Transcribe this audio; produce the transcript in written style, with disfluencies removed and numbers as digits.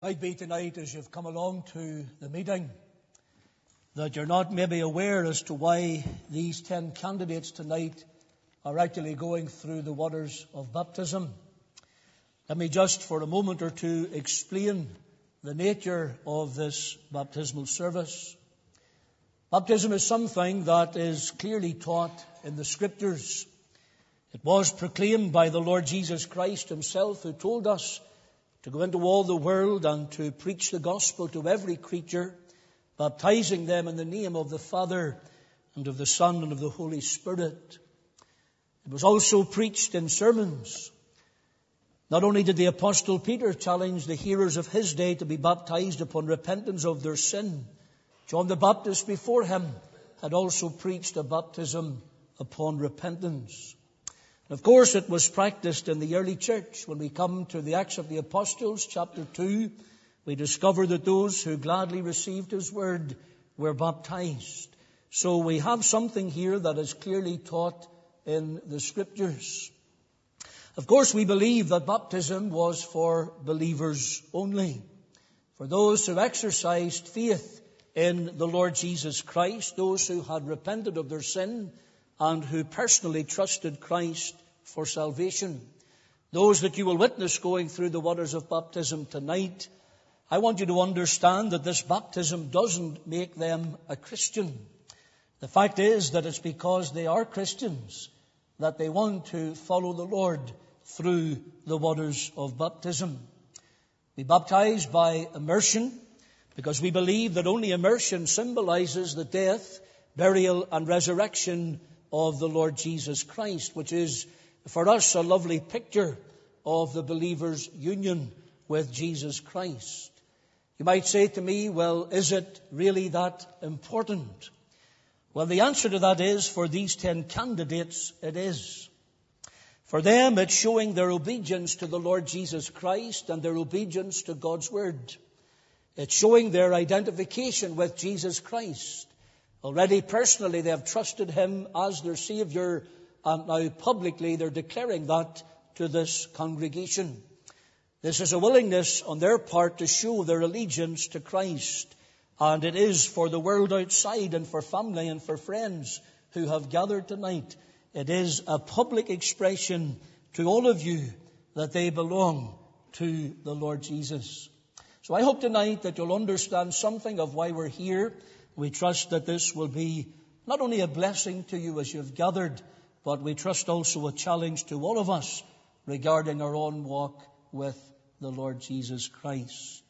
Might be tonight as you've come along to the meeting that you're not maybe aware as to why these 10 candidates tonight are actually going through the waters of baptism. Let me just for a moment or two explain the nature of this baptismal service. Baptism is something that is clearly taught in the Scriptures. It was proclaimed by the Lord Jesus Christ himself, who told us to go into all the world and to preach the gospel to every creature, baptizing them in the name of the Father and of the Son and of the Holy Spirit. It was also preached in sermons. Not only did the Apostle Peter challenge the hearers of his day to be baptized upon repentance of their sin, John the Baptist before him had also preached a baptism upon repentance. Of course, it was practiced in the early church. When we come to the Acts of the Apostles, chapter 2, we discover that those who gladly received his word were baptized. So we have something here that is clearly taught in the Scriptures. Of course, we believe that baptism was for believers only, for those who exercised faith in the Lord Jesus Christ, those who had repented of their sin and who personally trusted Christ for salvation. Those that you will witness going through the waters of baptism tonight, I want you to understand that this baptism doesn't make them a Christian. The fact is that it's because they are Christians that they want to follow the Lord through the waters of baptism. We baptize by immersion because we believe that only immersion symbolizes the death, burial and resurrection of the Lord Jesus Christ, which is for us a lovely picture of the believer's union with Jesus Christ. You might say to me, well, is it really that important? Well, the answer to that is, for these 10 candidates, it is. For them, it's showing their obedience to the Lord Jesus Christ and their obedience to God's Word. It's showing their identification with Jesus Christ. Already personally they have trusted him as their Saviour, and now publicly they're declaring that to this congregation. This is a willingness on their part to show their allegiance to Christ, and it is for the world outside and for family and for friends who have gathered tonight. It is a public expression to all of you that they belong to the Lord Jesus. So I hope tonight that you'll understand something of why we're here. We trust that this will be not only a blessing to you as you've gathered, but we trust also a challenge to all of us regarding our own walk with the Lord Jesus Christ.